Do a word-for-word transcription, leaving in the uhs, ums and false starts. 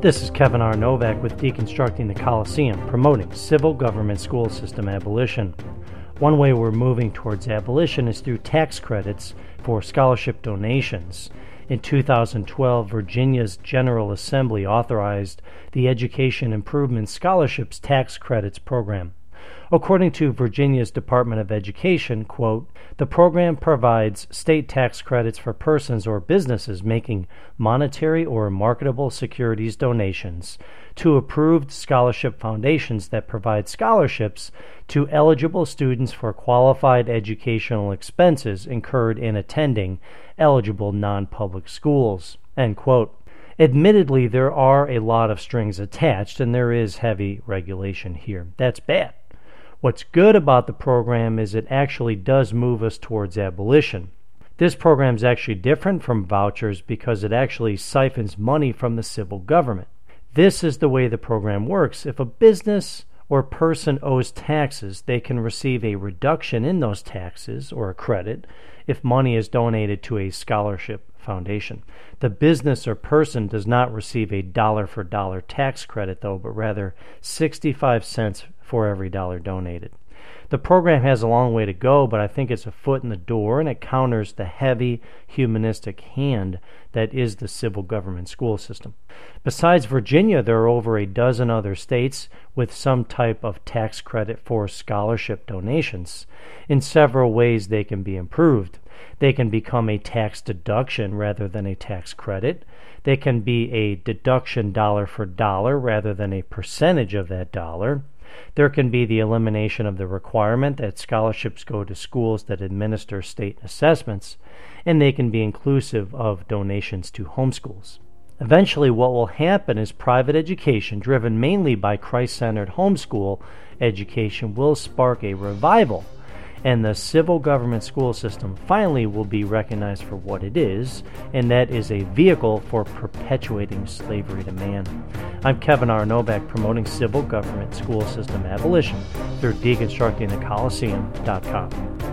This is Kevin R. Novak with Deconstructing the Coliseum, promoting civil government school system abolition. One way we're moving towards abolition is through tax credits for scholarship donations. In two thousand twelve, Virginia's General Assembly authorized the Education Improvement Scholarships Tax Credits Program. According to Virginia's Department of Education, quote, the program provides state tax credits for persons or businesses making monetary or marketable securities donations to approved scholarship foundations that provide scholarships to eligible students for qualified educational expenses incurred in attending eligible non-public schools, end quote. Admittedly, there are a lot of strings attached, and there is heavy regulation here. That's bad. What's good about the program is it actually does move us towards abolition. This program is actually different from vouchers because it actually siphons money from the civil government. This is the way the program works. If a business or person owes taxes, they can receive a reduction in those taxes or a credit if money is donated to a scholarship foundation. The business or person does not receive a dollar-for-dollar tax credit, though, but rather sixty-five cents for every dollar donated. The program has a long way to go, but I think it's a foot in the door, and it counters the heavy humanistic hand that is the civil government school system. Besides Virginia, there are over a dozen other states with some type of tax credit for scholarship donations. In several ways, they can be improved. They can become a tax deduction rather than a tax credit. They can be a deduction dollar for dollar rather than a percentage of that dollar. There can be the elimination of the requirement that scholarships go to schools that administer state assessments, and they can be inclusive of donations to homeschools. Eventually, what will happen is private education, driven mainly by Christ-centered homeschool education, will spark a revival, and the civil government school system finally will be recognized for what it is, and that is a vehicle for perpetuating slavery to man. I'm Kevin R. Novak, promoting civil government school system abolition through deconstructing the coliseum dot com.